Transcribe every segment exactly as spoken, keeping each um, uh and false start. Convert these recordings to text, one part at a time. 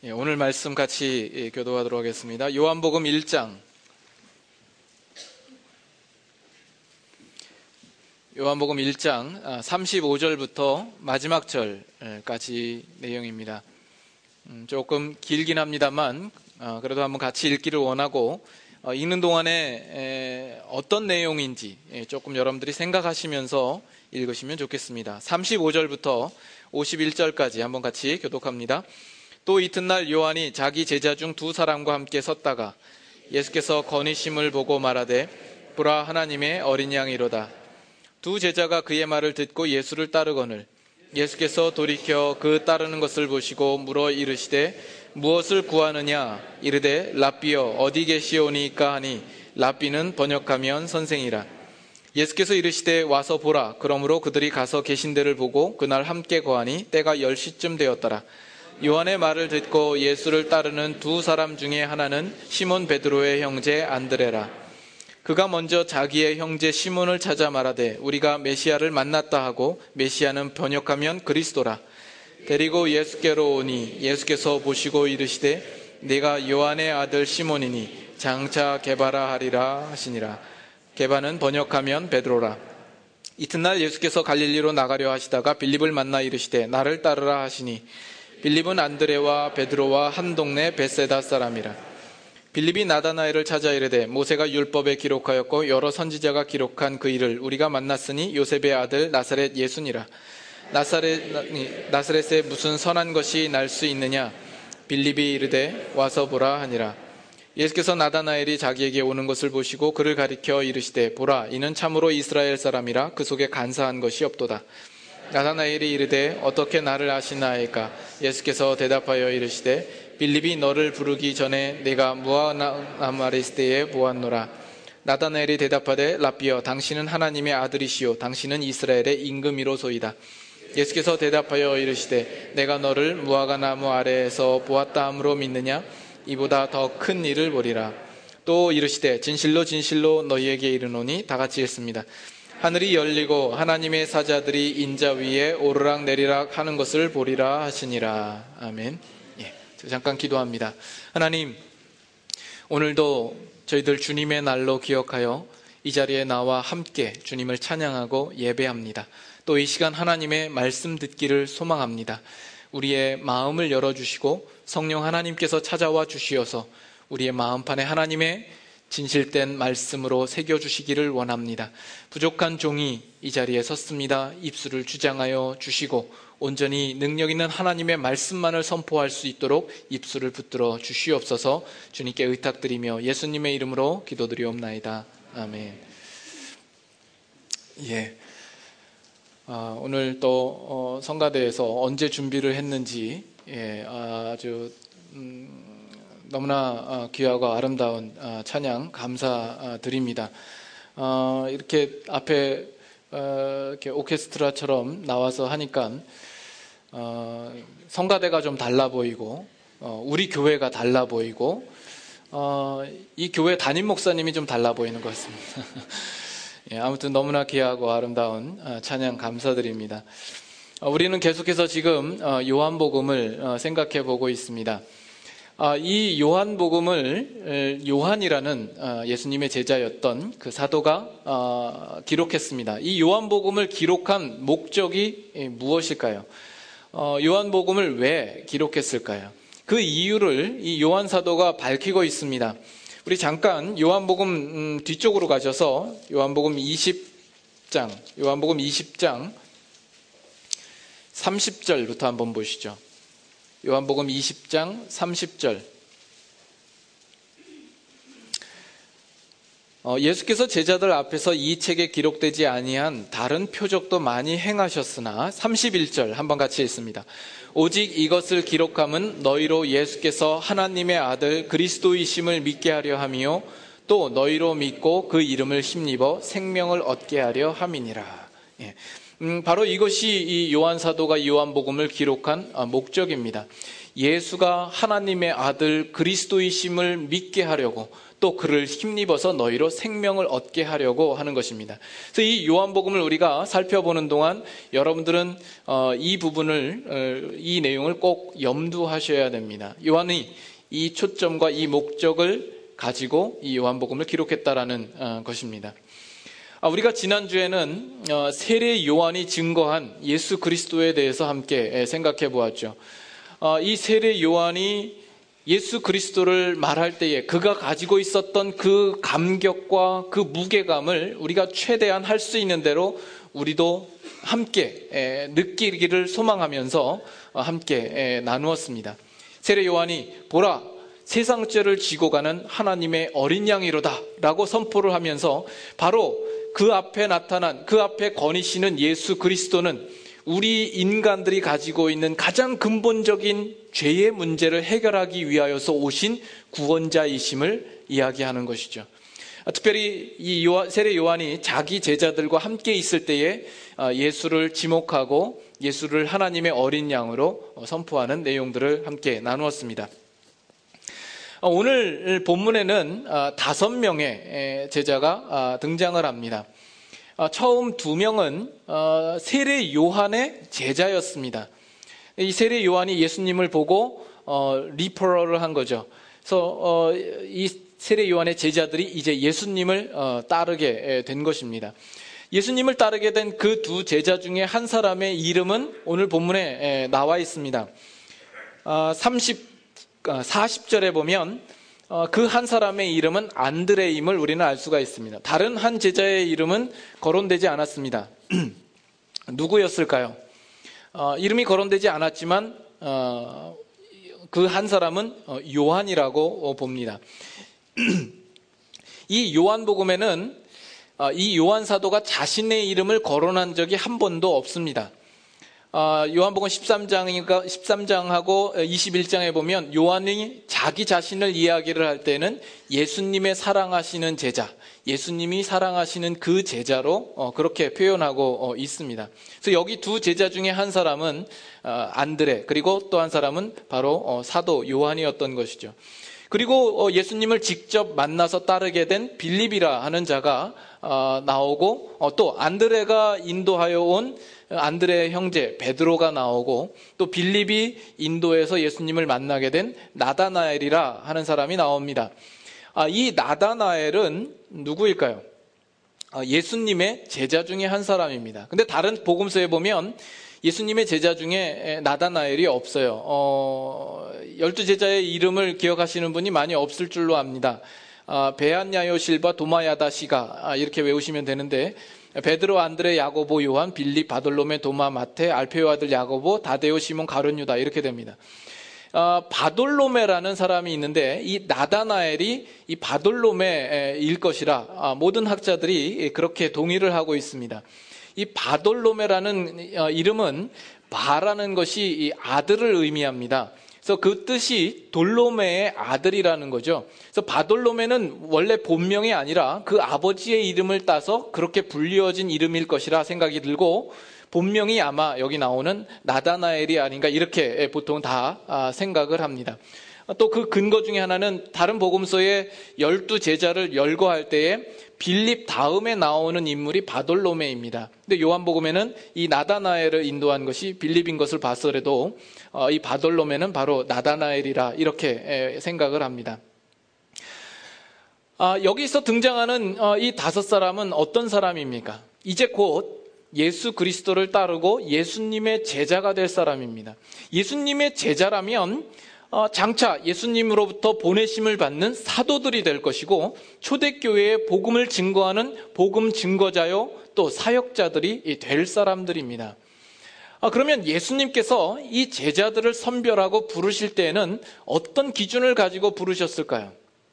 예, 오늘 말씀 같이 예, 교도하도록 하겠습니다. 요한복음 일 장. 요한복음 일 장 삼십오 절부터 마지막 절까지 내용입니다. 음, 조금 길긴 합니다만 어, 그래도 한번 같이 읽기를 원하고 어, 읽는 동안에 에, 어떤 내용인지 예, 조금 여러분들이 생각하시면서 읽으시면 좋겠습니다. 삼십오 절부터 오십일 절까지 한번 같이 교독합니다. 또 이튿날 요한이 자기 제자 중 두 사람과 함께 섰다가 예수께서 거니심을 보고 말하되 보라 하나님의 어린 양이로다. 두 제자가 그의 말을 듣고 예수를 따르거늘 예수께서 돌이켜 그 따르는 것을 보시고 물어 이르시되 무엇을 구하느냐 이르되 랍비여 어디 계시오니까 하니 랍비는 번역하면 선생이라. 예수께서 이르시되 와서 보라. 그러므로 그들이 가서 계신 데를 보고 그날 함께 거하니 때가 열 시쯤 되었더라. 요한의 말을 듣고 예수를 따르는 두 사람 중에 하나는 시몬 베드로의 형제 안드레라. 그가 먼저 자기의 형제 시몬을 찾아 말하되 우리가 메시아를 만났다 하고 메시아는 번역하면 그리스도라. 데리고 예수께로 오니 예수께서 보시고 이르시되 네가 요한의 아들 시몬이니 장차 게바라 하리라 하시니라. 게바는 번역하면 베드로라. 이튿날 예수께서 갈릴리로 나가려 하시다가 빌립을 만나 이르시되 나를 따르라 하시니 빌립은 안드레와 베드로와 한 동네 베세다 사람이라. 빌립이 나다나엘을 찾아 이르되 모세가 율법에 기록하였고 여러 선지자가 기록한 그 일을 우리가 만났으니 요셉의 아들 나사렛 예수니라. 나사렛, 나사렛에 무슨 선한 것이 날 수 있느냐? 빌립이 이르되 와서 보라 하니라. 예수께서 나다나엘이 자기에게 오는 것을 보시고 그를 가리켜 이르시되 보라 이는 참으로 이스라엘 사람이라 그 속에 간사한 것이 없도다. 나다나엘이 이르되 어떻게 나를 아시나이까? 예수께서 대답하여 이르시되 빌립이 너를 부르기 전에 내가 무아나마리스대에 보았노라. 나다나엘이 대답하되 랍비여 당신은 하나님의 아들이시요 당신은 이스라엘의 임금이로소이다. 예수께서 대답하여 이르시되 내가 너를 무화과 나무 아래에서 보았다 함으로 믿느냐? 이보다 더 큰 일을 보리라. 또 이르시되 진실로 진실로 너희에게 이르노니 다 같이 읽습니다. 하늘이 열리고 하나님의 사자들이 인자 위에 오르락 내리락 하는 것을 보리라 하시니라. 아멘. 예, 잠깐 기도합니다. 하나님, 오늘도 저희들 주님의 날로 기억하여 이 자리에 나와 함께 주님을 찬양하고 예배합니다. 또 이 시간 하나님의 말씀 듣기를 소망합니다. 우리의 마음을 열어주시고 성령 하나님께서 찾아와 주시어서 우리의 마음판에 하나님의 진실된 말씀으로 새겨주시기를 원합니다. 부족한 종이 이 자리에 섰습니다. 입술을 주장하여 주시고 온전히 능력 있는 하나님의 말씀만을 선포할 수 있도록 입술을 붙들어 주시옵소서. 주님께 의탁드리며 예수님의 이름으로 기도드리옵나이다. 아멘. 예. 아, 오늘 또 어, 성가대에서 언제 준비를 했는지 예, 아주 음, 너무나 귀하고 아름다운 찬양 감사드립니다. 이렇게 앞에 이렇게 오케스트라처럼 나와서 하니까 성가대가 좀 달라 보이고 우리 교회가 달라 보이고 이 교회 담임 목사님이 좀 달라 보이는 것 같습니다. 아무튼 너무나 귀하고 아름다운 찬양 감사드립니다. 우리는 계속해서 지금 요한복음을 생각해 보고 있습니다. 이 요한복음을 요한이라는 예수님의 제자였던 그 사도가 기록했습니다. 이 요한복음을 기록한 목적이 무엇일까요? 요한복음을 왜 기록했을까요? 그 이유를 이 요한 사도가 밝히고 있습니다. 우리 잠깐 요한복음 뒤쪽으로 가셔서 요한복음 이십 장, 요한복음 이십 장 삼십 절부터 한번 보시죠. 요한복음 이십 장 삼십 절. 어, 예수께서 제자들 앞에서 이 책에 기록되지 아니한 다른 표적도 많이 행하셨으나 삼십일 절 한번 같이 읽습니다. 오직 이것을 기록함은 너희로 예수께서 하나님의 아들 그리스도이심을 믿게 하려 함이요 또 너희로 믿고 그 이름을 힘입어 생명을 얻게 하려 함이니라. 예. 음, 바로 이것이 이 요한 사도가 요한복음을 기록한 목적입니다. 예수가 하나님의 아들 그리스도이심을 믿게 하려고, 또 그를 힘입어서 너희로 생명을 얻게 하려고 하는 것입니다. 그래서 이 요한복음을 우리가 살펴보는 동안 여러분들은 이 부분을, 이 내용을 꼭 염두하셔야 됩니다. 요한이 이 초점과 이 목적을 가지고 이 요한복음을 기록했다라는 것입니다. 우리가 지난주에는 세례 요한이 증거한 예수 그리스도에 대해서 함께 생각해 보았죠. 이 세례 요한이 예수 그리스도를 말할 때에 그가 가지고 있었던 그 감격과 그 무게감을 우리가 최대한 할 수 있는 대로 우리도 함께 느끼기를 소망하면서 함께 나누었습니다. 세례 요한이 보라, 세상 죄를 지고 가는 하나님의 어린 양이로다 라고 선포를 하면서 바로 그 앞에 나타난, 그 앞에 거니시는 예수 그리스도는 우리 인간들이 가지고 있는 가장 근본적인 죄의 문제를 해결하기 위하여서 오신 구원자이심을 이야기하는 것이죠. 특별히 이 요한, 세례 요한이 자기 제자들과 함께 있을 때에 예수를 지목하고 예수를 하나님의 어린 양으로 선포하는 내용들을 함께 나누었습니다. 오늘 본문에는 다섯 명의 제자가 등장을 합니다. 처음 두 명은 세례 요한의 제자였습니다. 이 세례 요한이 예수님을 보고 리퍼럴을 한 거죠. 그래서 이 세례 요한의 제자들이 이제 예수님을 따르게 된 것입니다. 예수님을 따르게 된 그 두 제자 중에 한 사람의 이름은 오늘 본문에 나와 있습니다. 삼십, 사십 절에 보면 그 한 사람의 이름은 안드레임을 우리는 알 수가 있습니다. 다른 한 제자의 이름은 거론되지 않았습니다. 누구였을까요? 어, 이름이 거론되지 않았지만 어, 그 한 사람은 요한이라고 봅니다. 이 요한복음에는 어, 이 요한 사도가 자신의 이름을 거론한 적이 한 번도 없습니다. 어, 요한복음 십삼 장인가 십삼 장하고 이십일 장에 보면 요한이 자기 자신을 이야기를 할 때는 예수님의 사랑하시는 제자, 예수님이 사랑하시는 그 제자로 어, 그렇게 표현하고 어, 있습니다. 그래서 여기 두 제자 중에 한 사람은 어, 안드레, 그리고 또 한 사람은 바로 어, 사도 요한이었던 것이죠. 그리고 어, 예수님을 직접 만나서 따르게 된 빌립이라 하는 자가 어, 나오고 어, 또 안드레가 인도하여 온 안드레의 형제 베드로가 나오고, 또 빌립이 인도에서 예수님을 만나게 된 나다나엘이라 하는 사람이 나옵니다. 아, 이 나다나엘은 누구일까요? 아, 예수님의 제자 중에 한 사람입니다. 근데 다른 복음서에 보면 예수님의 제자 중에 나다나엘이 없어요. 어, 열두 제자의 이름을 기억하시는 분이 많이 없을 줄로 압니다. 아, 베안야요 실바 도마야다 시가 아, 이렇게 외우시면 되는데, 베드로, 안드레, 야고보, 요한, 빌립, 바돌로메, 도마, 마테, 알페오 아들 야고보, 다데오, 시몬, 가룟, 유다 이렇게 됩니다. 어, 바돌로메라는 사람이 있는데 이 나다나엘이 이 바돌로메일 것이라 아, 모든 학자들이 그렇게 동의를 하고 있습니다. 이 바돌로메라는 어, 이름은 바라는 것이 이 아들을 의미합니다. 그래서 그 뜻이 돌로메의 아들이라는 거죠. 그래서 바돌로메는 원래 본명이 아니라 그 아버지의 이름을 따서 그렇게 불리어진 이름일 것이라 생각이 들고, 본명이 아마 여기 나오는 나다나엘이 아닌가 이렇게 보통 다 생각을 합니다. 또 그 근거 중에 하나는 다른 복음서에 열두 제자를 열거할 때에 빌립 다음에 나오는 인물이 바돌로메입니다. 근데 요한복음에는 이 나다나엘을 인도한 것이 빌립인 것을 봐서라도 이 바돌로메는 바로 나다나엘이라 이렇게 생각을 합니다. 여기서 등장하는 이 다섯 사람은 어떤 사람입니까? 이제 곧 예수 그리스도를 따르고 예수님의 제자가 될 사람입니다. 예수님의 제자라면 장차 예수님으로부터 보내심을 받는 사도들이 될 것이고, 초대교회의 복음을 증거하는 복음 증거자요 또 사역자들이 될 사람들입니다. 그러면 예수님께서 이 제자들을 선별하고 부르실 때에는 어떤 기준을 가지고 부르셨을까요?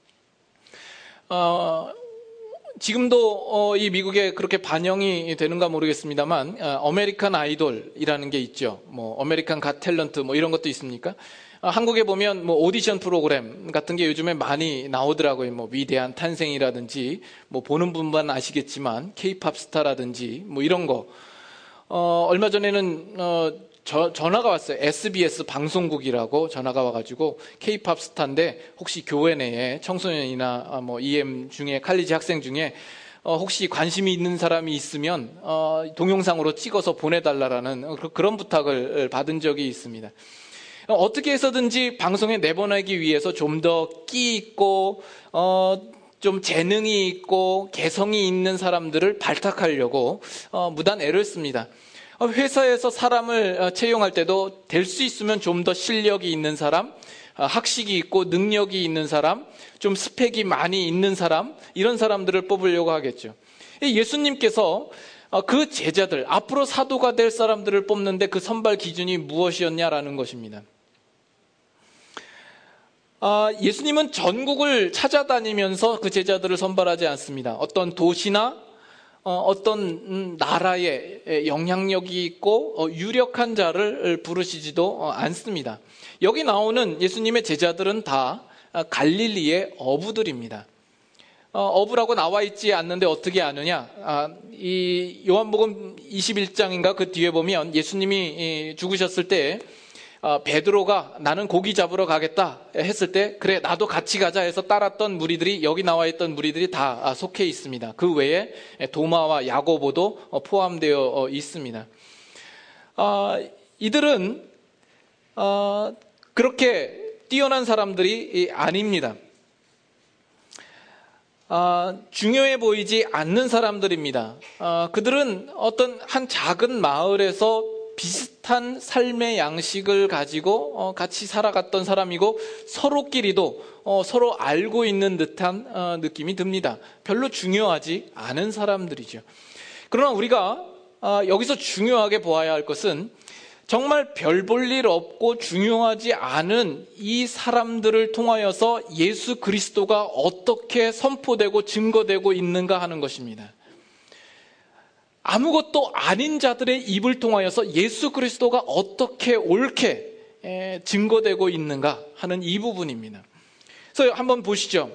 어, 지금도 어, 이 미국에 그렇게 반영이 되는가 모르겠습니다만 어, 아메리칸 아이돌이라는 게 있죠. 뭐 아메리칸 갓 탤런트 뭐 이런 것도 있습니까? 어, 한국에 보면 뭐 오디션 프로그램 같은 게 요즘에 많이 나오더라고요. 뭐 위대한 탄생이라든지 뭐 보는 분만 아시겠지만 케이팝 스타라든지 뭐 이런 거. 어, 얼마 전에는 어, 저, 전화가 왔어요. 에스비에스 방송국이라고 전화가 와가지고 K-팝 스타인데 혹시 교회 내에 청소년이나 어, 뭐 이엠 중에 칼리지 학생 중에 어, 혹시 관심이 있는 사람이 있으면 어, 동영상으로 찍어서 보내달라라는 어, 그런 부탁을 받은 적이 있습니다. 어, 어떻게 해서든지 방송에 내보내기 위해서 좀 더 끼 있고 어, 좀 재능이 있고 개성이 있는 사람들을 발탁하려고 어, 무단 애를 씁니다. 회사에서 사람을 채용할 때도 될 수 있으면 좀 더 실력이 있는 사람, 학식이 있고 능력이 있는 사람, 좀 스펙이 많이 있는 사람, 이런 사람들을 뽑으려고 하겠죠. 예수님께서 그 제자들, 앞으로 사도가 될 사람들을 뽑는데 그 선발 기준이 무엇이었냐라는 것입니다. 예수님은 전국을 찾아다니면서 그 제자들을 선발하지 않습니다. 어떤 도시나 어떤 나라에 영향력이 있고 유력한 자를 부르시지도 않습니다. 여기 나오는 예수님의 제자들은 다 갈릴리의 어부들입니다. 어부라고 나와 있지 않는데 어떻게 아느냐? 이 요한복음 이십일 장인가 그 뒤에 보면 예수님이 죽으셨을 때 베드로가 나는 고기 잡으러 가겠다 했을 때 그래 나도 같이 가자 해서 따랐던 무리들이 여기 나와 있던 무리들이 다 속해 있습니다. 그 외에 도마와 야고보도 포함되어 있습니다. 이들은 그렇게 뛰어난 사람들이 아닙니다. 중요해 보이지 않는 사람들입니다. 그들은 어떤 한 작은 마을에서 비슷한 삶의 양식을 가지고 같이 살아갔던 사람이고 서로끼리도 서로 알고 있는 듯한 느낌이 듭니다. 별로 중요하지 않은 사람들이죠. 그러나 우리가 여기서 중요하게 보아야 할 것은 정말 별 볼 일 없고 중요하지 않은 이 사람들을 통하여서 예수 그리스도가 어떻게 선포되고 증거되고 있는가 하는 것입니다. 아무것도 아닌 자들의 입을 통하여서 예수 그리스도가 어떻게 옳게 증거되고 있는가 하는 이 부분입니다. 그래서 한번 보시죠.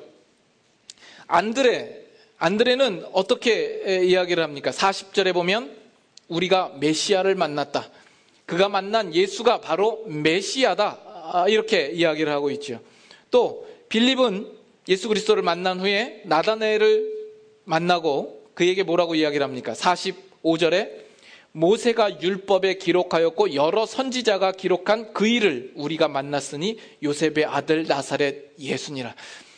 안드레, 안드레는 어떻게 이야기를 합니까? 사십 절에 보면 우리가 메시아를 만났다. 그가 만난 예수가 바로 메시아다. 이렇게 이야기를 하고 있죠. 또 빌립은 예수 그리스도를 만난 후에 나다나엘을 만나고 그에게 뭐라고 이야기를 합니까? 사십오 절에 모세가 율법에 기록하였고 여러 선지자가 기록한 그 일을 우리가 만났으니 요셉의 아들 나사렛 예수니라.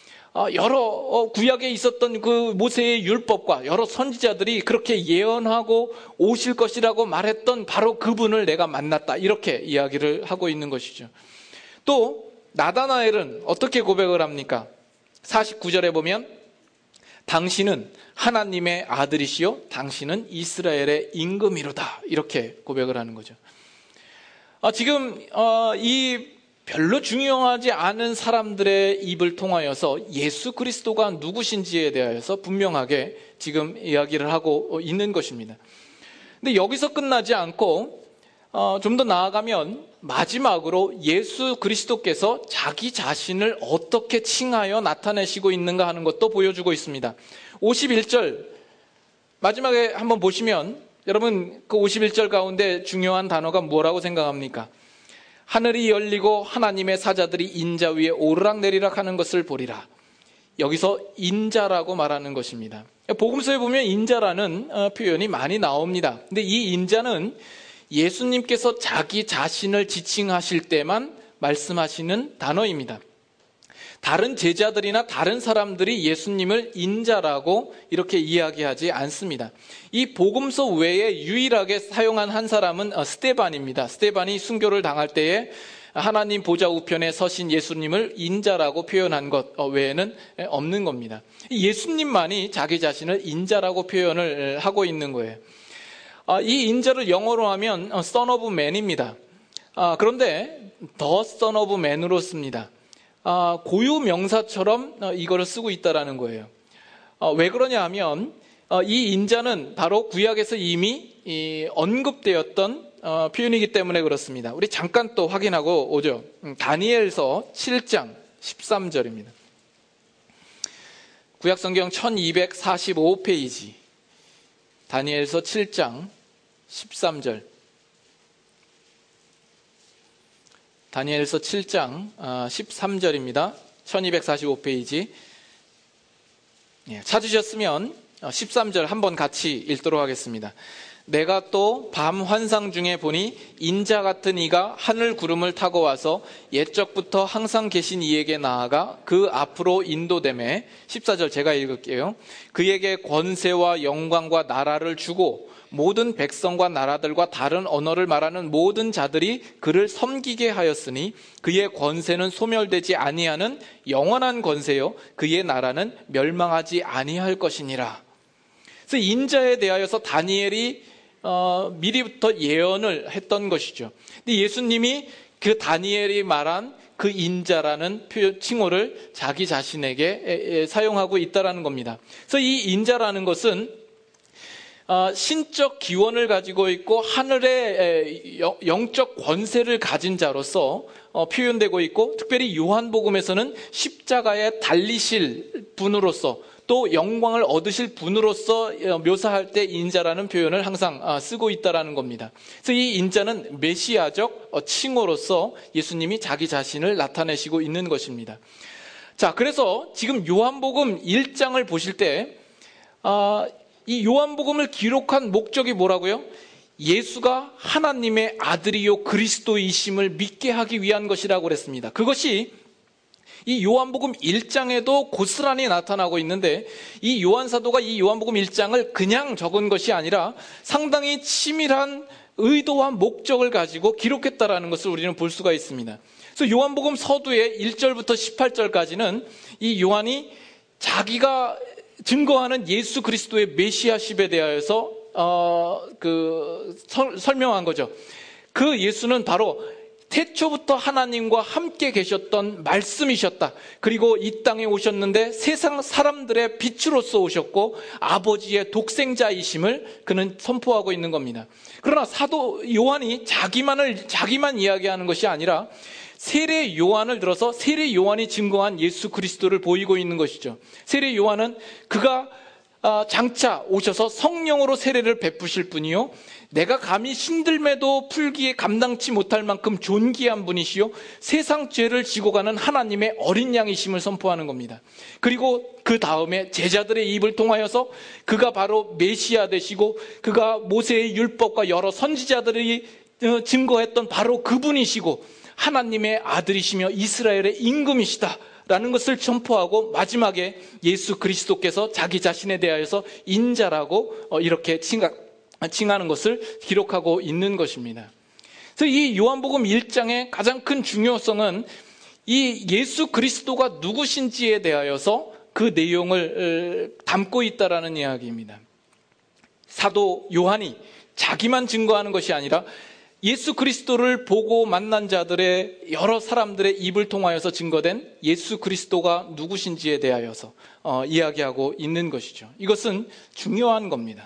여러 구약에 있었던 그 모세의 율법과 여러 선지자들이 그렇게 예언하고 오실 것이라고 말했던 바로 그분을 내가 만났다. 이렇게 이야기를 하고 있는 것이죠. 또 나다나엘은 어떻게 고백을 합니까? 사십구 절에 보면 당신은 하나님의 아들이시요 당신은 이스라엘의 임금이로다. 이렇게 고백을 하는 거죠. 아, 지금 어, 이 별로 중요하지 않은 사람들의 입을 통하여서 예수 그리스도가 누구신지에 대하여서 분명하게 지금 이야기를 하고 있는 것입니다. 근데 여기서 끝나지 않고 어, 좀 더 나아가면 마지막으로 예수 그리스도께서 자기 자신을 어떻게 칭하여 나타내시고 있는가 하는 것도 보여주고 있습니다. 오십일 절 마지막에 한번 보시면 여러분 그 오십일 절 가운데 중요한 단어가 뭐라고 생각합니까? 하늘이 열리고 하나님의 사자들이 인자 위에 오르락내리락 하는 것을 보리라. 여기서 인자라고 말하는 것입니다. 복음서에 보면 인자라는 표현이 많이 나옵니다. 근데 이 인자는 예수님께서 자기 자신을 지칭하실 때만 말씀하시는 단어입니다. 다른 제자들이나 다른 사람들이 예수님을 인자라고 이렇게 이야기하지 않습니다. 이 복음서 외에 유일하게 사용한 한 사람은 스데반입니다. 스데반이 순교를 당할 때에 하나님 보좌 우편에 서신 예수님을 인자라고 표현한 것 외에는 없는 겁니다. 예수님만이 자기 자신을 인자라고 표현을 하고 있는 거예요. 이 인자를 영어로 하면 Son of Man입니다. 그런데 The Son of Man으로 씁니다. 고유 명사처럼 이거를 쓰고 있다라는 거예요. 왜 그러냐 하면 이 인자는 바로 구약에서 이미 언급되었던 표현이기 때문에 그렇습니다. 우리 잠깐 또 확인하고 오죠. 다니엘서 칠 장 십삼 절입니다. 구약성경 천이백사십오 페이지 다니엘서 칠 장 십삼 절. 다니엘서 칠 장 십삼 절입니다. 천이백사십오 페이지. 찾으셨으면 십삼 절 한번 같이 읽도록 하겠습니다. 내가 또 밤 환상 중에 보니 인자 같은 이가 하늘 구름을 타고 와서 옛적부터 항상 계신 이에게 나아가 그 앞으로 인도되매, 십사 절 제가 읽을게요. 그에게 권세와 영광과 나라를 주고 모든 백성과 나라들과 다른 언어를 말하는 모든 자들이 그를 섬기게 하였으니 그의 권세는 소멸되지 아니하는 영원한 권세요 그의 나라는 멸망하지 아니할 것이니라. 그래서 인자에 대하여서 다니엘이 어, 미리부터 예언을 했던 것이죠. 근데 예수님이 그 다니엘이 말한 그 인자라는 표현, 칭호를 자기 자신에게 사용하고 있다는 겁니다. 그래서 이 인자라는 것은 신적 기원을 가지고 있고 하늘의 영적 권세를 가진 자로서 표현되고 있고, 특별히 요한복음에서는 십자가에 달리실 분으로서 또 영광을 얻으실 분으로서 묘사할 때 인자라는 표현을 항상 쓰고 있다는 겁니다. 그래서 이 인자는 메시아적 칭호로서 예수님이 자기 자신을 나타내시고 있는 것입니다. 자, 그래서 지금 요한복음 일 장을 보실 때 이 요한복음을 기록한 목적이 뭐라고요? 예수가 하나님의 아들이요 그리스도이심을 믿게 하기 위한 것이라고 그랬습니다. 그것이 이 요한복음 일 장에도 고스란히 나타나고 있는데, 이 요한사도가 이 요한복음 일 장을 그냥 적은 것이 아니라 상당히 치밀한 의도와 목적을 가지고 기록했다라는 것을 우리는 볼 수가 있습니다. 그래서 요한복음 서두의 일 절부터 십팔 절까지는 이 요한이 자기가 증거하는 예수 그리스도의 메시아십에 대하여서 어, 그 설, 설명한 거죠. 그 예수는 바로 태초부터 하나님과 함께 계셨던 말씀이셨다. 그리고 이 땅에 오셨는데 세상 사람들의 빛으로서 오셨고 아버지의 독생자이심을 그는 선포하고 있는 겁니다. 그러나 사도 요한이 자기만을 자기만 이야기하는 것이 아니라 세례 요한을 들어서 세례 요한이 증거한 예수 그리스도를 보이고 있는 것이죠. 세례 요한은 그가 장차 오셔서 성령으로 세례를 베푸실 분이요, 내가 감히 신들매도 풀기에 감당치 못할 만큼 존귀한 분이시요 세상 죄를 지고 가는 하나님의 어린 양이심을 선포하는 겁니다. 그리고 그 다음에 제자들의 입을 통하여서 그가 바로 메시아 되시고 그가 모세의 율법과 여러 선지자들이 증거했던 바로 그분이시고 하나님의 아들이시며 이스라엘의 임금이시다 라는 것을 선포하고, 마지막에 예수 그리스도께서 자기 자신에 대하여서 인자라고 이렇게 칭하는 것을 기록하고 있는 것입니다. 그래서 이 요한복음 일 장의 가장 큰 중요성은 이 예수 그리스도가 누구신지에 대하여서 그 내용을 담고 있다라는 이야기입니다. 사도 요한이 자기만 증거하는 것이 아니라 예수 그리스도를 보고 만난 자들의 여러 사람들의 입을 통하여서 증거된 예수 그리스도가 누구신지에 대하여서 어, 이야기하고 있는 것이죠. 이것은 중요한 겁니다.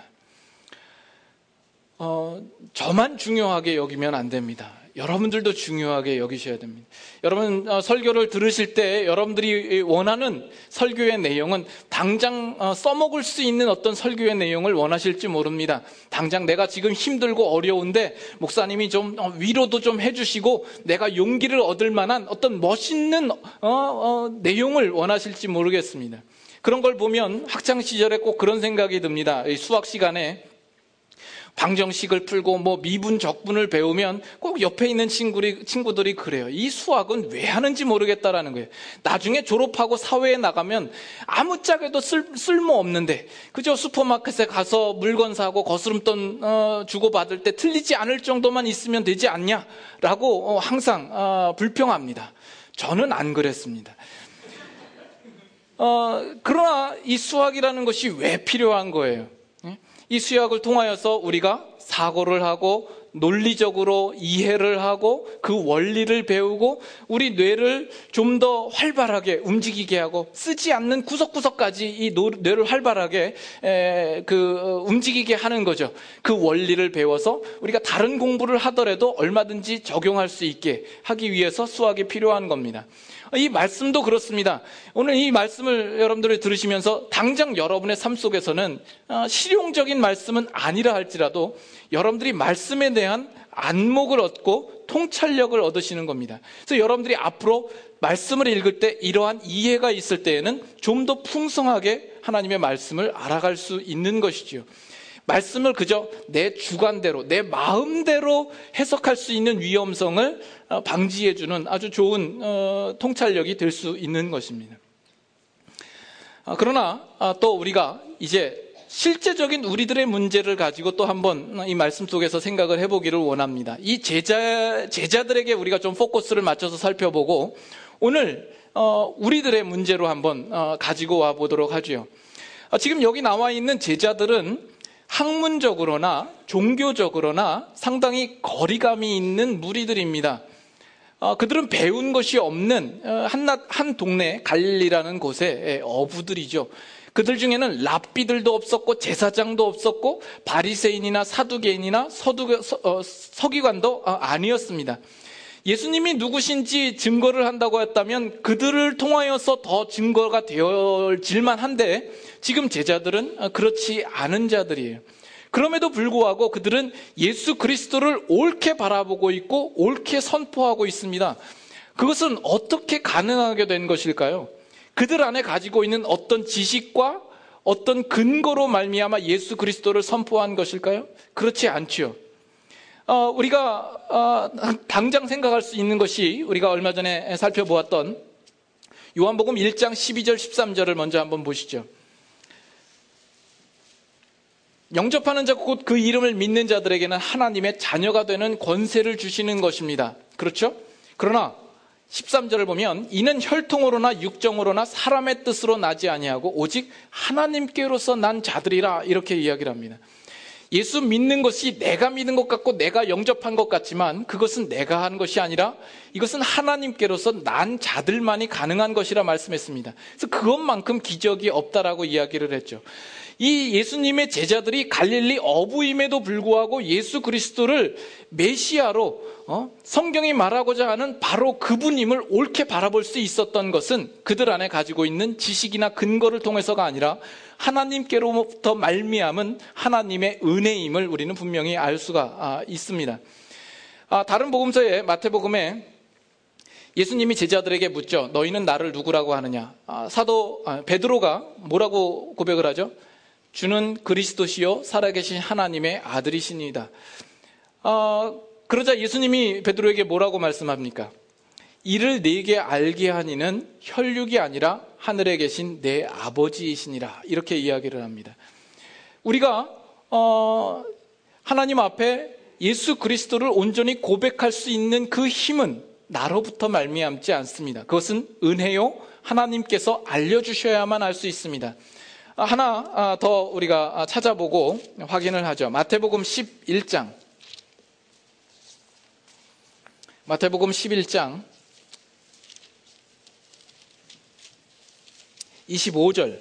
어, 저만 중요하게 여기면 안 됩니다. 여러분들도 중요하게 여기셔야 됩니다. 여러분 어, 설교를 들으실 때 여러분들이 원하는 설교의 내용은 당장 어, 써먹을 수 있는 어떤 설교의 내용을 원하실지 모릅니다. 당장 내가 지금 힘들고 어려운데 목사님이 좀 어, 위로도 좀 해주시고 내가 용기를 얻을 만한 어떤 멋있는 어, 어, 내용을 원하실지 모르겠습니다. 그런 걸 보면 학창시절에 꼭 그런 생각이 듭니다. 이 수학 시간에 방정식을 풀고 뭐 미분 적분을 배우면 꼭 옆에 있는 친구들이, 친구들이 그래요. 이 수학은 왜 하는지 모르겠다라는 거예요. 나중에 졸업하고 사회에 나가면 아무짝에도 쓸, 쓸모없는데 그저 슈퍼마켓에 가서 물건 사고 거스름돈 어, 주고받을 때 틀리지 않을 정도만 있으면 되지 않냐라고 어, 항상 어, 불평합니다. 저는 안 그랬습니다. 어, 그러나 이 수학이라는 것이 왜 필요한 거예요? 이 수학을 통하여서 우리가 사고를 하고 논리적으로 이해를 하고 그 원리를 배우고 우리 뇌를 좀 더 활발하게 움직이게 하고 쓰지 않는 구석구석까지 이 뇌를 활발하게 그 움직이게 하는 거죠. 그 원리를 배워서 우리가 다른 공부를 하더라도 얼마든지 적용할 수 있게 하기 위해서 수학이 필요한 겁니다. 이 말씀도 그렇습니다. 오늘 이 말씀을 여러분들이 들으시면서 당장 여러분의 삶 속에서는 실용적인 말씀은 아니라 할지라도 여러분들이 말씀에 대한 안목을 얻고 통찰력을 얻으시는 겁니다. 그래서 여러분들이 앞으로 말씀을 읽을 때 이러한 이해가 있을 때에는 좀 더 풍성하게 하나님의 말씀을 알아갈 수 있는 것이지요. 말씀을 그저 내 주관대로, 내 마음대로 해석할 수 있는 위험성을 방지해주는 아주 좋은 통찰력이 될 수 있는 것입니다. 그러나 또 우리가 이제 실제적인 우리들의 문제를 가지고 또 한번 이 말씀 속에서 생각을 해보기를 원합니다. 이 제자, 제자들에게 우리가 좀 포커스를 맞춰서 살펴보고 오늘 우리들의 문제로 한번 가지고 와 보도록 하죠. 지금 여기 나와 있는 제자들은 학문적으로나 종교적으로나 상당히 거리감이 있는 무리들입니다. 어, 그들은 배운 것이 없는 한, 한 동네 갈릴리라는 곳의 어부들이죠. 그들 중에는 랍비들도 없었고 제사장도 없었고 바리새인이나 사두개인이나 서두, 서, 어, 서기관도 아니었습니다. 예수님이 누구신지 증거를 한다고 했다면 그들을 통하여서 더 증거가 되어질만 한데 지금 제자들은 그렇지 않은 자들이에요. 그럼에도 불구하고 그들은 예수 그리스도를 옳게 바라보고 있고 옳게 선포하고 있습니다. 그것은 어떻게 가능하게 된 것일까요? 그들 안에 가지고 있는 어떤 지식과 어떤 근거로 말미암아 예수 그리스도를 선포한 것일까요? 그렇지 않죠. 어, 우리가 어, 당장 생각할 수 있는 것이 우리가 얼마 전에 살펴보았던 요한복음 일 장 십이 절 십삼 절을 먼저 한번 보시죠. 영접하는 자 곧 그 이름을 믿는 자들에게는 하나님의 자녀가 되는 권세를 주시는 것입니다. 그렇죠? 그러나 십삼 절을 보면 이는 혈통으로나 육정으로나 사람의 뜻으로 나지 아니하고 오직 하나님께로서 난 자들이라 이렇게 이야기를 합니다. 예수 믿는 것이 내가 믿는 것 같고 내가 영접한 것 같지만 그것은 내가 한 것이 아니라 이것은 하나님께로서 난 자들만이 가능한 것이라 말씀했습니다. 그래서 그것만큼 기적이 없다라고 이야기를 했죠. 이 예수님의 제자들이 갈릴리 어부임에도 불구하고 예수 그리스도를 메시아로 어? 성경이 말하고자 하는 바로 그분임을 옳게 바라볼 수 있었던 것은 그들 안에 가지고 있는 지식이나 근거를 통해서가 아니라 하나님께로부터 말미암은 하나님의 은혜임을 우리는 분명히 알 수가 있습니다. 다른 복음서에 마태복음에 예수님이 제자들에게 묻죠. 너희는 나를 누구라고 하느냐? 사도 베드로가 뭐라고 고백을 하죠? 주는 그리스도시요 살아계신 하나님의 아들이시니이다. 어, 그러자 예수님이 베드로에게 뭐라고 말씀합니까? 이를 네게 알게 하니는 혈육이 아니라 하늘에 계신 내 아버지이시니라 이렇게 이야기를 합니다. 우리가 어, 하나님 앞에 예수 그리스도를 온전히 고백할 수 있는 그 힘은 나로부터 말미암지 않습니다. 그것은 은혜요 하나님께서 알려주셔야만 알 수 있습니다. 하나 더 우리가 찾아보고 확인을 하죠. 마태복음 십일 장 마태복음 십일 장 이십오 절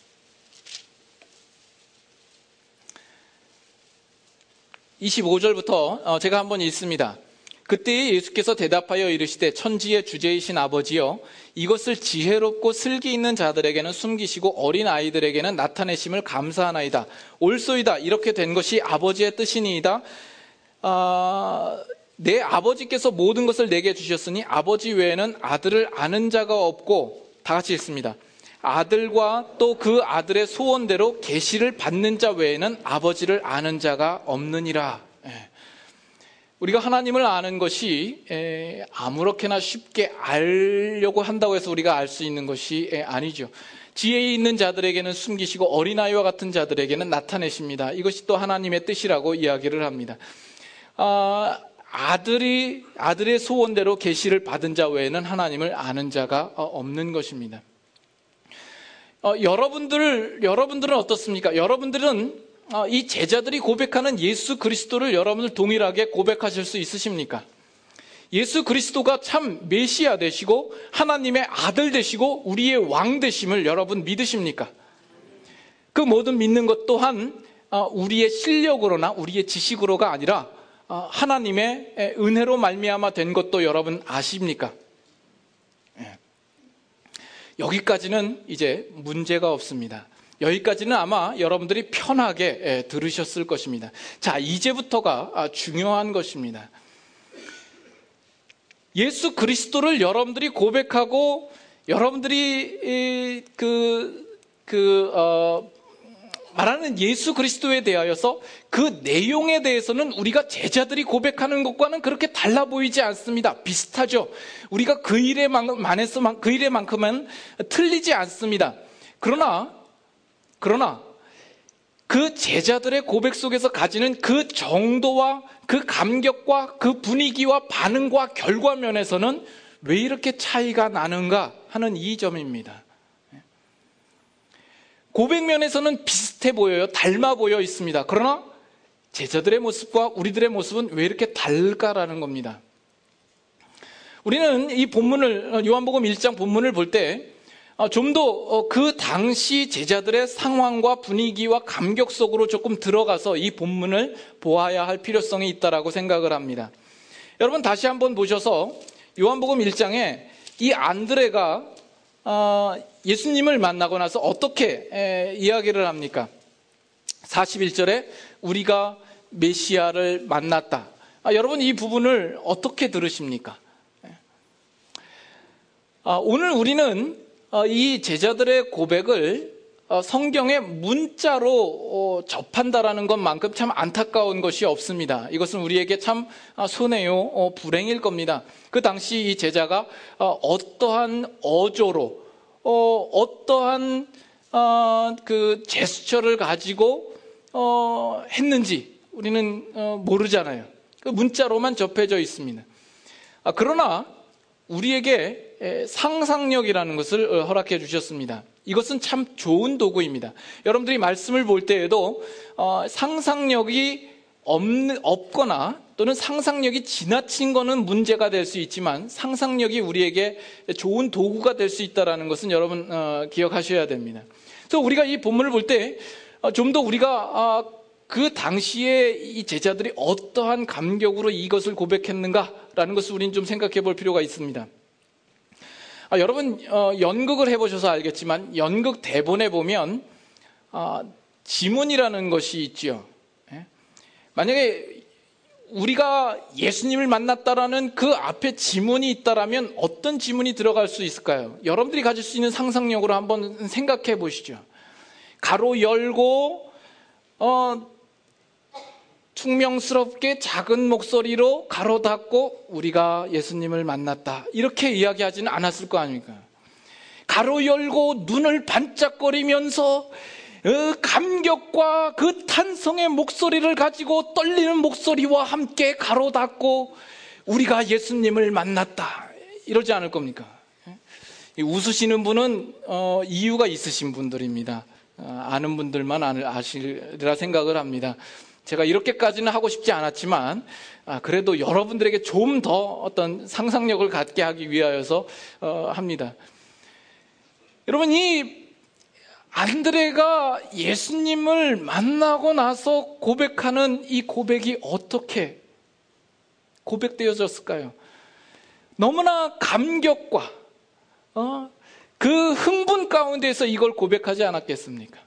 이십오 절부터 제가 한번 읽습니다. 그때 예수께서 대답하여 이르시되 천지의 주제이신 아버지여 이것을 지혜롭고 슬기 있는 자들에게는 숨기시고 어린 아이들에게는 나타내심을 감사하나이다. 옳소이다. 이렇게 된 것이 아버지의 뜻이니이다. 아, 내 아버지께서 모든 것을 내게 주셨으니 아버지 외에는 아들을 아는 자가 없고 다 같이 읽습니다. 아들과 또 그 아들의 소원대로 계시를 받는 자 외에는 아버지를 아는 자가 없느니라. 우리가 하나님을 아는 것이 아무렇게나 쉽게 알려고 한다고 해서 우리가 알 수 있는 것이 아니죠. 지혜 있는 자들에게는 숨기시고 어린아이와 같은 자들에게는 나타내십니다. 이것이 또 하나님의 뜻이라고 이야기를 합니다. 아, 아들이 아들의 소원대로 계시를 받은 자 외에는 하나님을 아는 자가 없는 것입니다. 어, 여러분들 여러분들은 어떻습니까? 여러분들은 이 제자들이 고백하는 예수 그리스도를 여러분들 동일하게 고백하실 수 있으십니까? 예수 그리스도가 참 메시아 되시고 하나님의 아들 되시고 우리의 왕 되심을 여러분 믿으십니까? 그 모든 믿는 것 또한 우리의 실력으로나 우리의 지식으로가 아니라 하나님의 은혜로 말미암아 된 것도 여러분 아십니까? 여기까지는 이제 문제가 없습니다. 여기까지는 아마 여러분들이 편하게 들으셨을 것입니다. 자, 이제부터가 중요한 것입니다. 예수 그리스도를 여러분들이 고백하고 여러분들이 그, 그, 어, 말하는 예수 그리스도에 대하여서 그 내용에 대해서는 우리가 제자들이 고백하는 것과는 그렇게 달라 보이지 않습니다. 비슷하죠. 우리가 그 일에 만해서 그 일에만큼은 틀리지 않습니다. 그러나 그러나 그 제자들의 고백 속에서 가지는 그 정도와 그 감격과 그 분위기와 반응과 결과면에서는 왜 이렇게 차이가 나는가 하는 이 점입니다. 고백면에서는 비슷해 보여요. 닮아 보여 있습니다. 그러나 제자들의 모습과 우리들의 모습은 왜 이렇게 다를까라는 겁니다. 우리는 이 본문을, 요한복음 일 장 본문을 볼 때 좀 더 그 당시 제자들의 상황과 분위기와 감격 속으로 조금 들어가서 이 본문을 보아야 할 필요성이 있다라고 생각을 합니다. 여러분 다시 한번 보셔서 요한복음 일 장에 이 안드레가 예수님을 만나고 나서 어떻게 이야기를 합니까? 사십일 절에 우리가 메시아를 만났다. 여러분 이 부분을 어떻게 들으십니까? 오늘 우리는 이 제자들의 고백을 성경의 문자로 접한다라는 것만큼 참 안타까운 것이 없습니다. 이것은 우리에게 참 손해요, 불행일 겁니다. 그 당시 이 제자가 어떠한 어조로 어떠한 그 제스처를 가지고 했는지 우리는 모르잖아요. 그 문자로만 접해져 있습니다. 그러나 우리에게 상상력이라는 것을 허락해 주셨습니다. 이것은 참 좋은 도구입니다. 여러분들이 말씀을 볼 때에도 상상력이 없는, 없거나 또는 상상력이 지나친 거는 문제가 될 수 있지만 상상력이 우리에게 좋은 도구가 될 수 있다는 것은 여러분 기억하셔야 됩니다. 그래서 우리가 이 본문을 볼 때 좀 더 우리가 그 당시에 이 제자들이 어떠한 감격으로 이것을 고백했는가라는 것을 우리는 좀 생각해 볼 필요가 있습니다. 아, 여러분 어, 연극을 해보셔서 알겠지만 연극 대본에 보면 아, 지문이라는 것이 있죠. 예? 만약에 우리가 예수님을 만났다라는 그 앞에 지문이 있다라면 어떤 지문이 들어갈 수 있을까요? 여러분들이 가질 수 있는 상상력으로 한번 생각해 보시죠. 가로 열고 어, 퉁명스럽게 작은 목소리로 가로 닫고 우리가 예수님을 만났다 이렇게 이야기하지는 않았을 거 아닙니까? 가로 열고 눈을 반짝거리면서 감격과 그 탄성의 목소리를 가지고 떨리는 목소리와 함께 가로 닫고 우리가 예수님을 만났다 이러지 않을 겁니까? 웃으시는 분은 어, 이유가 있으신 분들입니다. 어, 아는 분들만 아시리라 생각을 합니다. 제가 이렇게까지는 하고 싶지 않았지만 아, 그래도 여러분들에게 좀 더 어떤 상상력을 갖게 하기 위하여서 어, 합니다. 여러분 이 안드레가 예수님을 만나고 나서 고백하는 이 고백이 어떻게 고백되어졌을까요? 너무나 감격과 어, 그 흥분 가운데서 이걸 고백하지 않았겠습니까?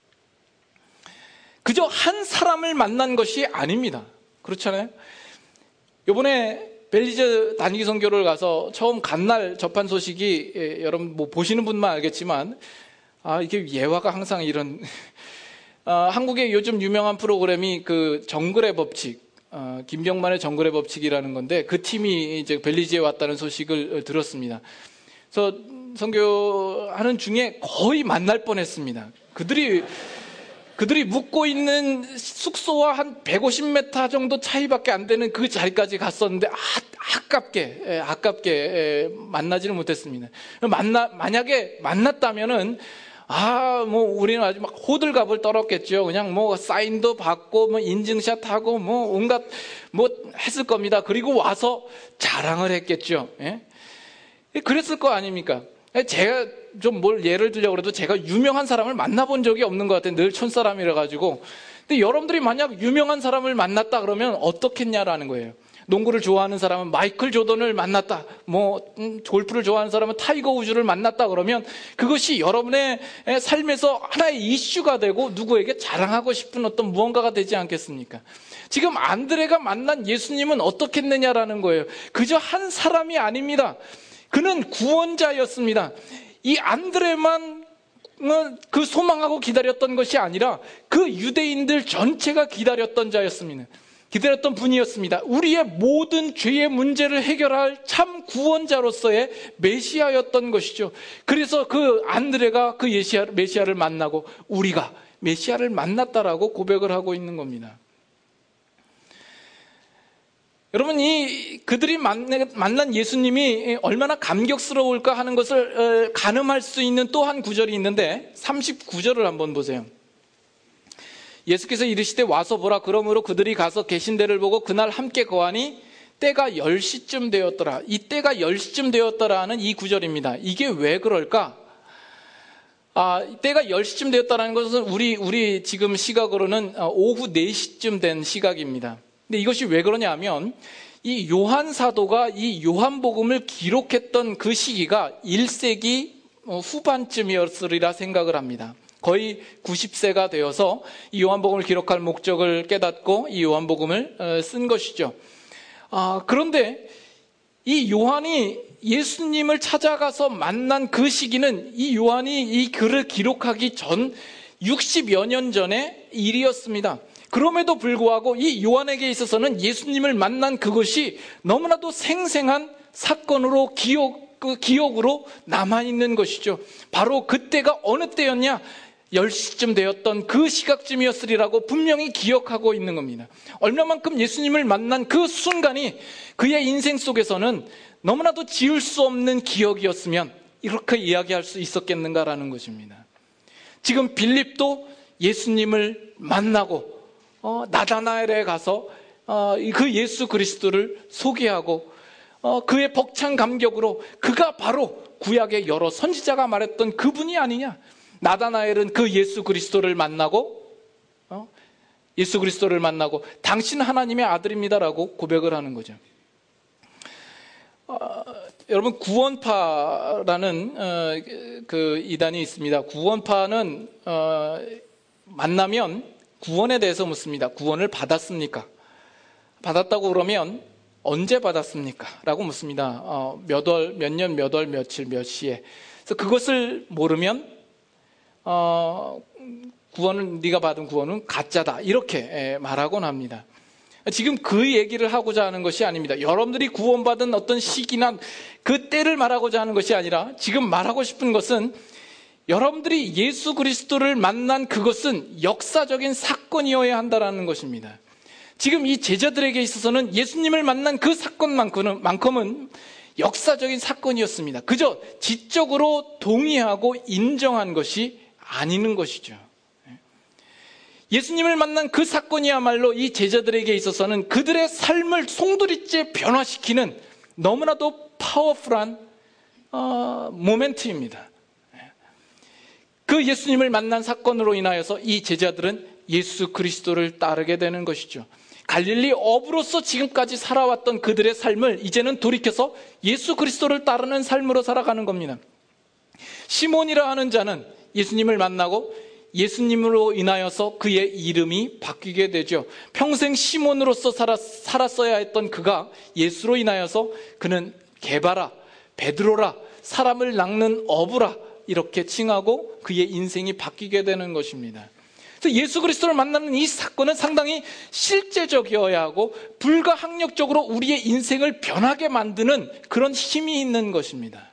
그저 한 사람을 만난 것이 아닙니다. 그렇잖아요? 이번에 벨리제 단기 선교를 가서 처음 간 날 접한 소식이 예, 여러분 뭐 보시는 분만 알겠지만 아 이게 예화가 항상 이런 아, 한국의 요즘 유명한 프로그램이 그 정글의 법칙 어, 김병만의 정글의 법칙이라는 건데 그 팀이 이제 벨리제에 왔다는 소식을 들었습니다. 그래서 선교하는 중에 거의 만날 뻔했습니다. 그들이 그들이 묵고 있는 숙소와 한 백오십 미터 정도 차이밖에 안 되는 그 자리까지 갔었는데 아, 아깝게 예, 아깝게 예, 만나지는 못했습니다. 만나 만약에 만났다면은 아, 뭐 우리는 아주 막 호들갑을 떨었겠죠. 그냥 뭐 사인도 받고 뭐 인증샷 하고 뭐 온갖 뭐 했을 겁니다. 그리고 와서 자랑을 했겠죠. 예? 그랬을 거 아닙니까? 제가 좀 뭘 예를 들려고 그래도 제가 유명한 사람을 만나본 적이 없는 것 같아요. 늘 촌사람이라 가지고. 근데 여러분들이 만약 유명한 사람을 만났다 그러면 어떻겠냐라는 거예요. 농구를 좋아하는 사람은 마이클 조던을 만났다. 뭐 음, 골프를 좋아하는 사람은 타이거 우즈를 만났다 그러면 그것이 여러분의 삶에서 하나의 이슈가 되고 누구에게 자랑하고 싶은 어떤 무언가가 되지 않겠습니까? 지금 안드레가 만난 예수님은 어떻겠느냐라는 거예요. 그저 한 사람이 아닙니다. 그는 구원자였습니다. 이 안드레만 그 소망하고 기다렸던 것이 아니라 그 유대인들 전체가 기다렸던 자였습니다. 기다렸던 분이었습니다. 우리의 모든 죄의 문제를 해결할 참 구원자로서의 메시아였던 것이죠. 그래서 그 안드레가 그 메시아, 메시아를 만나고 우리가 메시아를 만났다라고 고백을 하고 있는 겁니다. 여러분, 이 그들이 만난 예수님이 얼마나 감격스러울까 하는 것을 가늠할 수 있는 또 한 구절이 있는데 삼십구 절을 한번 보세요. 예수께서 이르시되 와서 보라. 그러므로 그들이 가서 계신 데를 보고 그날 함께 거하니 때가 열 시쯤 되었더라. 이 때가 열 시쯤 되었더라는 이 구절입니다. 이게 왜 그럴까? 아, 때가 열 시쯤 되었다는 것은 우리 우리 지금 시각으로는 오후 네 시쯤 된 시각입니다. 근데 이것이 왜 그러냐 하면 이 요한 사도가 이 요한복음을 기록했던 그 시기가 일 세기 후반쯤이었으리라 생각을 합니다. 거의 구십 세가 되어서 이 요한복음을 기록할 목적을 깨닫고 이 요한복음을 쓴 것이죠. 아, 그런데 이 요한이 예수님을 찾아가서 만난 그 시기는 이 요한이 이 글을 기록하기 전 육십여 년 전의 일이었습니다. 그럼에도 불구하고 이 요한에게 있어서는 예수님을 만난 그것이 너무나도 생생한 사건으로 기억, 그 기억으로 남아있는 것이죠. 바로 그때가 어느 때였냐? 열 시쯤 되었던 그 시각쯤이었으리라고 분명히 기억하고 있는 겁니다. 얼마만큼 예수님을 만난 그 순간이 그의 인생 속에서는 너무나도 지울 수 없는 기억이었으면 이렇게 이야기할 수 있었겠는가라는 것입니다. 지금 빌립도 예수님을 만나고 어, 나다나엘에 가서 어, 그 예수 그리스도를 소개하고 어, 그의 벅찬 감격으로 그가 바로 구약의 여러 선지자가 말했던 그분이 아니냐. 나다나엘은 그 예수 그리스도를 만나고 어, 예수 그리스도를 만나고 당신 하나님의 아들입니다라고 고백을 하는 거죠. 어, 여러분, 구원파라는 어, 그 이단이 있습니다. 구원파는 어, 만나면 구원에 대해서 묻습니다. 구원을 받았습니까? 받았다고 그러면 언제 받았습니까? 라고 묻습니다. 어, 몇 월, 몇 년, 몇 월, 며칠, 몇 시에. 그래서 그것을 모르면 어, 구원은 네가 받은 구원은 가짜다 이렇게 말하곤 합니다. 지금 그 얘기를 하고자 하는 것이 아닙니다. 여러분들이 구원받은 어떤 시기나 그 때를 말하고자 하는 것이 아니라 지금 말하고 싶은 것은 여러분들이 예수 그리스도를 만난 그것은 역사적인 사건이어야 한다는 것입니다. 지금 이 제자들에게 있어서는 예수님을 만난 그 사건만큼은 역사적인 사건이었습니다. 그저 지적으로 동의하고 인정한 것이 아니는 것이죠. 예수님을 만난 그 사건이야말로 이 제자들에게 있어서는 그들의 삶을 송두리째 변화시키는 너무나도 파워풀한 어, 모멘트입니다. 그 예수님을 만난 사건으로 인하여서 이 제자들은 예수 그리스도를 따르게 되는 것이죠. 갈릴리 어부로서 지금까지 살아왔던 그들의 삶을 이제는 돌이켜서 예수 그리스도를 따르는 삶으로 살아가는 겁니다. 시몬이라 하는 자는 예수님을 만나고 예수님으로 인하여서 그의 이름이 바뀌게 되죠. 평생 시몬으로서 살았, 살았어야 했던 그가 예수로 인하여서 그는 게바라, 베드로라, 사람을 낚는 어부라 이렇게 칭하고 그의 인생이 바뀌게 되는 것입니다. 그래서 예수 그리스도를 만나는 이 사건은 상당히 실제적이어야 하고 불가항력적으로 우리의 인생을 변하게 만드는 그런 힘이 있는 것입니다.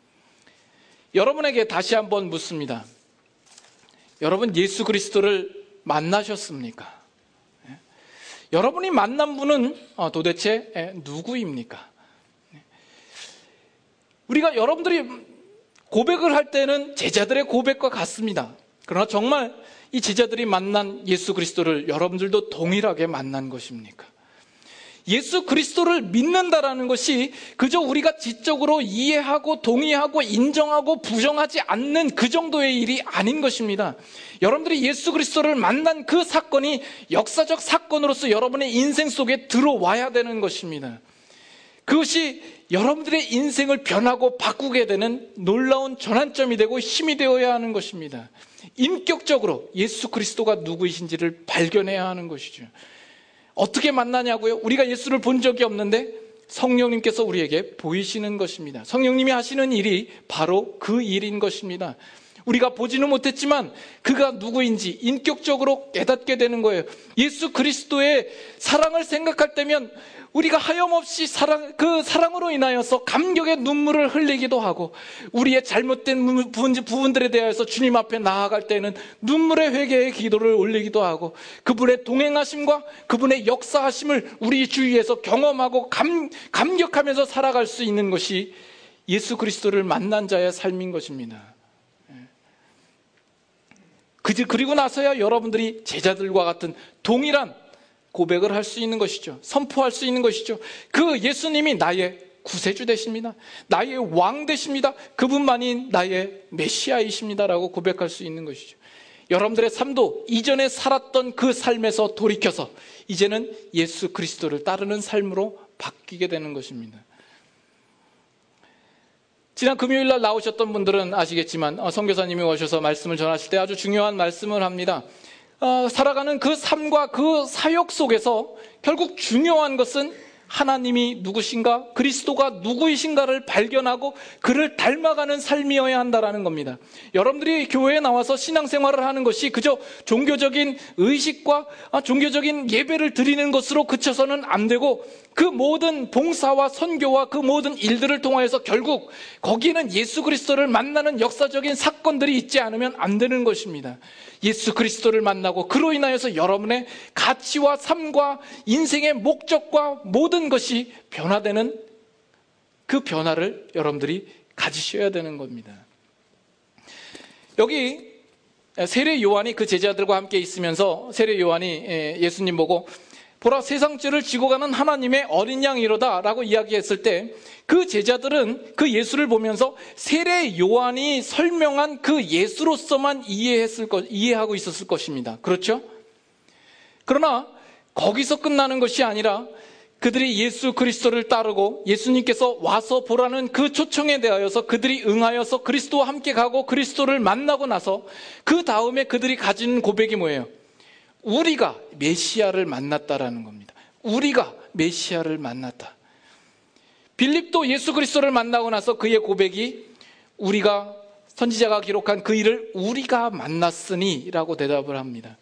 여러분에게 다시 한번 묻습니다. 여러분, 예수 그리스도를 만나셨습니까? 여러분이 만난 분은 도대체 누구입니까? 우리가 여러분들이 고백을 할 때는 제자들의 고백과 같습니다. 그러나 정말 이 제자들이 만난 예수 그리스도를 여러분들도 동일하게 만난 것입니까? 예수 그리스도를 믿는다라는 것이 그저 우리가 지적으로 이해하고 동의하고 인정하고 부정하지 않는 그 정도의 일이 아닌 것입니다. 여러분들이 예수 그리스도를 만난 그 사건이 역사적 사건으로서 여러분의 인생 속에 들어와야 되는 것입니다. 그것이 여러분들의 인생을 변하고 바꾸게 되는 놀라운 전환점이 되고 힘이 되어야 하는 것입니다. 인격적으로 예수 그리스도가 누구이신지를 발견해야 하는 것이죠. 어떻게 만나냐고요? 우리가 예수를 본 적이 없는데 성령님께서 우리에게 보이시는 것입니다. 성령님이 하시는 일이 바로 그 일인 것입니다. 우리가 보지는 못했지만 그가 누구인지 인격적으로 깨닫게 되는 거예요. 예수 그리스도의 사랑을 생각할 때면 우리가 하염없이 사랑, 그 사랑으로 인하여서 감격의 눈물을 흘리기도 하고, 우리의 잘못된 부분들에 대해서 주님 앞에 나아갈 때는 눈물의 회개의 기도를 올리기도 하고, 그분의 동행하심과 그분의 역사하심을 우리 주위에서 경험하고 감, 감격하면서 살아갈 수 있는 것이 예수 그리스도를 만난 자의 삶인 것입니다. 그리고 나서야 여러분들이 제자들과 같은 동일한 고백을 할 수 있는 것이죠. 선포할 수 있는 것이죠. 그 예수님이 나의 구세주 되십니다. 나의 왕 되십니다. 그분만이 나의 메시아이십니다라고 고백할 수 있는 것이죠. 여러분들의 삶도 이전에 살았던 그 삶에서 돌이켜서 이제는 예수 그리스도를 따르는 삶으로 바뀌게 되는 것입니다. 지난 금요일 날 나오셨던 분들은 아시겠지만 선교사님이 오셔서 말씀을 전하실 때 아주 중요한 말씀을 합니다. 어, 살아가는 그 삶과 그 사역 속에서 결국 중요한 것은 하나님이 누구신가, 그리스도가 누구이신가를 발견하고 그를 닮아가는 삶이어야 한다는 겁니다. 여러분들이 교회에 나와서 신앙생활을 하는 것이 그저 종교적인 의식과 종교적인 예배를 드리는 것으로 그쳐서는 안 되고, 그 모든 봉사와 선교와 그 모든 일들을 통하여서 결국 거기에는 예수 그리스도를 만나는 역사적인 사건들이 있지 않으면 안 되는 것입니다. 예수 그리스도를 만나고 그로 인하여서 여러분의 가치와 삶과 인생의 목적과 모든 것이 변화되는 그 변화를 여러분들이 가지셔야 되는 겁니다. 여기 세례 요한이 그 제자들과 함께 있으면서 세례 요한이 예수님 보고 보라, 세상 죄를 지고 가는 하나님의 어린 양이로다 라고 이야기했을 때 그 제자들은 그 예수를 보면서 세례 요한이 설명한 그 예수로서만 이해했을 것, 이해하고 있었을 것입니다. 그렇죠? 그러나 거기서 끝나는 것이 아니라 그들이 예수 그리스도를 따르고 예수님께서 와서 보라는 그 초청에 대하여서 그들이 응하여서 그리스도와 함께 가고 그리스도를 만나고 나서 그 다음에 그들이 가진 고백이 뭐예요? 우리가 메시아를 만났다라는 겁니다. 우리가 메시아를 만났다. 빌립도 예수 그리스도를 만나고 나서 그의 고백이 우리가 선지자가 기록한 그 일을 우리가 만났으니 라고 대답을 합니다.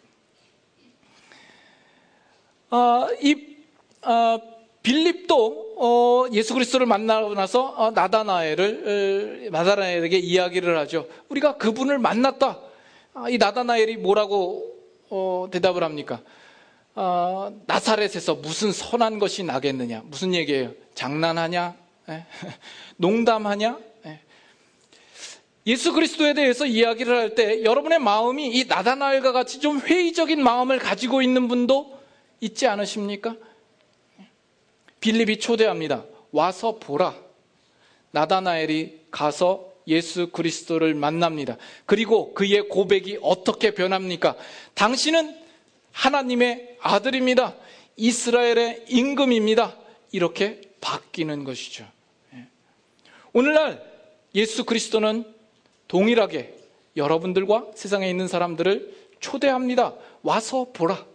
어, 이 어, 빌립도 어, 예수 그리스도를 만나고 나서 어, 나다나엘을 나다나엘에게 이야기를 하죠. 우리가 그분을 만났다. 아, 이 나다나엘이 뭐라고 어, 대답을 합니까? 어, 나사렛에서 무슨 선한 것이 나겠느냐? 무슨 얘기예요? 장난하냐? 에? 농담하냐? 에? 예수 그리스도에 대해서 이야기를 할 때 여러분의 마음이 이 나다나엘과 같이 좀 회의적인 마음을 가지고 있는 분도 있지 않으십니까? 빌립이 초대합니다. 와서 보라. 나다나엘이 가서 예수 그리스도를 만납니다. 그리고 그의 고백이 어떻게 변합니까? 당신은 하나님의 아들입니다. 이스라엘의 임금입니다. 이렇게 바뀌는 것이죠. 오늘날 예수 그리스도는 동일하게 여러분들과 세상에 있는 사람들을 초대합니다. 와서 보라.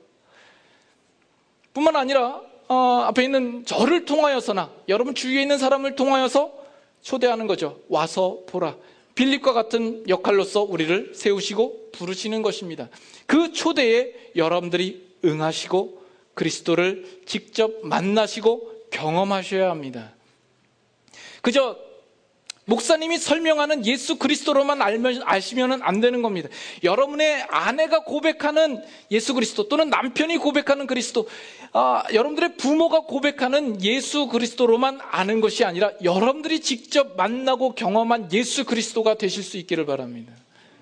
뿐만 아니라 어, 앞에 있는 저를 통하여서나 여러분 주위에 있는 사람을 통하여서 초대하는 거죠. 와서 보라. 빌립과 같은 역할로서 우리를 세우시고 부르시는 것입니다. 그 초대에 여러분들이 응하시고 그리스도를 직접 만나시고 경험하셔야 합니다. 그저 목사님이 설명하는 예수 그리스도로만 알면, 아시면 안 되는 겁니다. 여러분의 아내가 고백하는 예수 그리스도, 또는 남편이 고백하는 그리스도, 아, 여러분들의 부모가 고백하는 예수 그리스도로만 아는 것이 아니라 여러분들이 직접 만나고 경험한 예수 그리스도가 되실 수 있기를 바랍니다.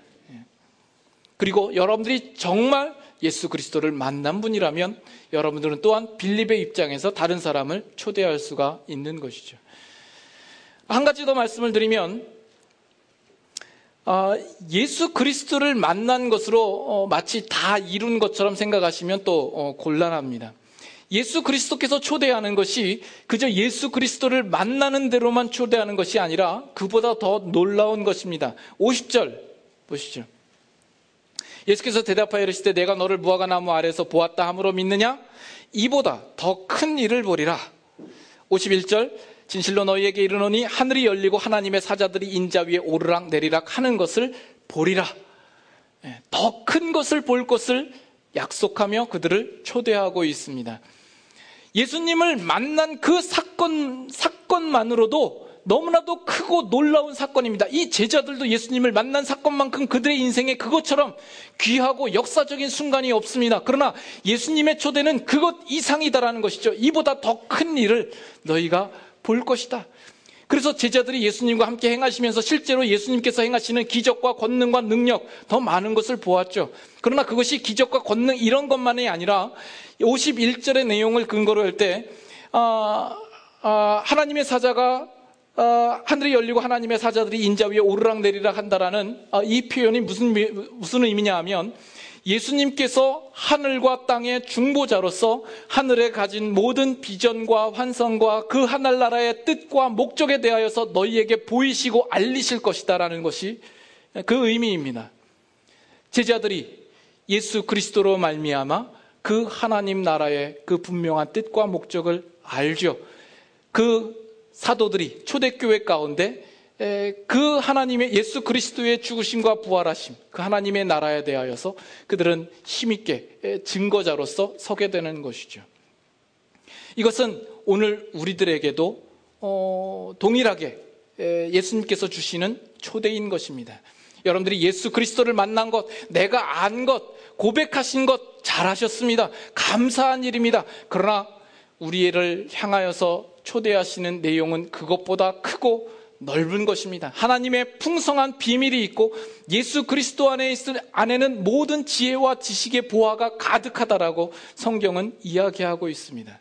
그리고 여러분들이 정말 예수 그리스도를 만난 분이라면 여러분들은 또한 빌립의 입장에서 다른 사람을 초대할 수가 있는 것이죠. 한 가지 더 말씀을 드리면, 어, 예수 그리스도를 만난 것으로 어, 마치 다 이룬 것처럼 생각하시면 또 어, 곤란합니다. 예수 그리스도께서 초대하는 것이 그저 예수 그리스도를 만나는 대로만 초대하는 것이 아니라 그보다 더 놀라운 것입니다. 오십 절 보시죠. 예수께서 대답하여 이르시되 내가 너를 무화과 나무 아래에서 보았다 함으로 믿느냐? 이보다 더 큰 일을 보리라. 오십일 절 진실로 너희에게 이르노니 하늘이 열리고 하나님의 사자들이 인자 위에 오르락 내리락 하는 것을 보리라. 더 큰 것을 볼 것을 약속하며 그들을 초대하고 있습니다. 예수님을 만난 그 사건, 사건만으로도 너무나도 크고 놀라운 사건입니다. 이 제자들도 예수님을 만난 사건만큼 그들의 인생에 그것처럼 귀하고 역사적인 순간이 없습니다. 그러나 예수님의 초대는 그것 이상이다라는 것이죠. 이보다 더 큰 일을 너희가 볼 것이다. 그래서 제자들이 예수님과 함께 행하시면서 실제로 예수님께서 행하시는 기적과 권능과 능력 더 많은 것을 보았죠. 그러나 그것이 기적과 권능 이런 것만이 아니라 오십일 절의 내용을 근거로 할 때 아, 아, 하나님의 사자가 아, 하늘이 열리고 하나님의 사자들이 인자 위에 오르락 내리락 한다라는 아, 이 표현이 무슨, 무슨 의미냐 하면 예수님께서 하늘과 땅의 중보자로서 하늘에 가진 모든 비전과 환상과 그 하늘나라의 뜻과 목적에 대하여서 너희에게 보이시고 알리실 것이다라는 것이 그 의미입니다. 제자들이 예수 그리스도로 말미암아 그 하나님 나라의 그 분명한 뜻과 목적을 알죠. 그 사도들이 초대교회 가운데 그 하나님의 예수 그리스도의 죽으심과 부활하심, 그 하나님의 나라에 대하여서 그들은 힘있게 증거자로서 서게 되는 것이죠. 이것은 오늘 우리들에게도 어, 동일하게 예수님께서 주시는 초대인 것입니다. 여러분들이 예수 그리스도를 만난 것, 내가 안 것, 고백하신 것 잘하셨습니다. 감사한 일입니다. 그러나 우리를 향하여서 초대하시는 내용은 그것보다 크고 넓은 것입니다. 하나님의 풍성한 비밀이 있고 예수 그리스도 안에 있을 안에는 모든 지혜와 지식의 보화가 가득하다라고 성경은 이야기하고 있습니다.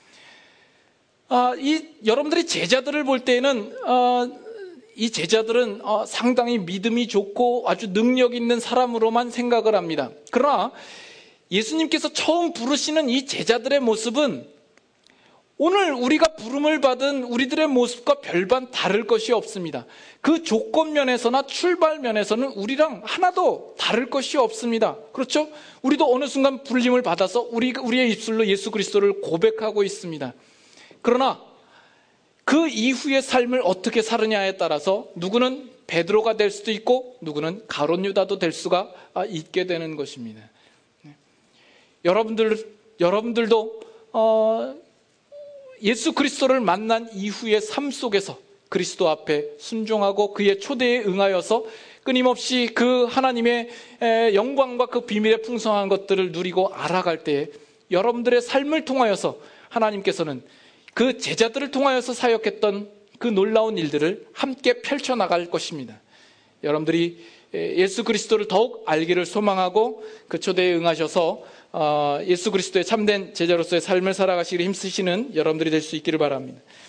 아, 이 여러분들이 제자들을 볼 때는 아, 이 제자들은 어, 상당히 믿음이 좋고 아주 능력 있는 사람으로만 생각을 합니다. 그러나 예수님께서 처음 부르시는 이 제자들의 모습은 오늘 우리가 부름을 받은 우리들의 모습과 별반 다를 것이 없습니다. 그 조건 면에서나 출발 면에서는 우리랑 하나도 다를 것이 없습니다. 그렇죠? 우리도 어느 순간 불림을 받아서 우리, 우리의 입술로 예수 그리스도를 고백하고 있습니다. 그러나 그 이후의 삶을 어떻게 사느냐에 따라서 누구는 베드로가 될 수도 있고 누구는 가룟 유다도 될 수가 있게 되는 것입니다. 여러분들, 여러분들도 어, 예수 그리스도를 만난 이후의 삶 속에서 그리스도 앞에 순종하고 그의 초대에 응하여서 끊임없이 그 하나님의 영광과 그 비밀의 풍성한 것들을 누리고 알아갈 때에 여러분들의 삶을 통하여서 하나님께서는 그 제자들을 통하여서 사역했던 그 놀라운 일들을 함께 펼쳐나갈 것입니다. 여러분들이 예수 그리스도를 더욱 알기를 소망하고 그 초대에 응하셔서 예수 그리스도의 참된 제자로서의 삶을 살아가시기를 힘쓰시는 여러분들이 될 수 있기를 바랍니다.